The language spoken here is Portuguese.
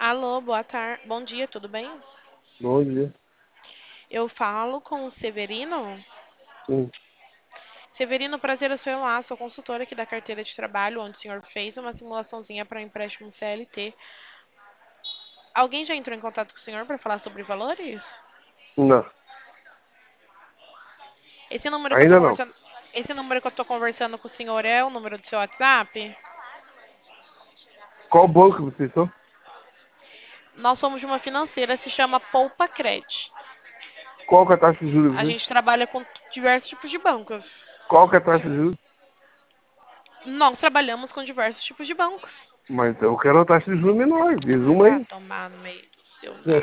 Alô, boa tarde. Bom dia, tudo bem? Bom dia. Eu falo com o Severino. Sim. Severino, prazer é seu lá, sou consultora aqui da carteira de trabalho, onde o senhor fez uma simulaçãozinha para um empréstimo CLT. Alguém já entrou em contato com o senhor para falar sobre valores? Não, Esse número que eu tô ainda não. conversando, esse número que eu tô conversando com o senhor é o número do seu WhatsApp? Qual banco vocês são? Nós somos de uma financeira, se chama Poupa Cred. Qual que é a taxa de juros de A vocês? gente trabalha com diversos tipos de bancos. Qual que é a taxa de juros? Nós trabalhamos com diversos tipos de bancos. Mas eu quero uma taxa de juros menor. Diz uma Vá aí. tomar no meio do seu É,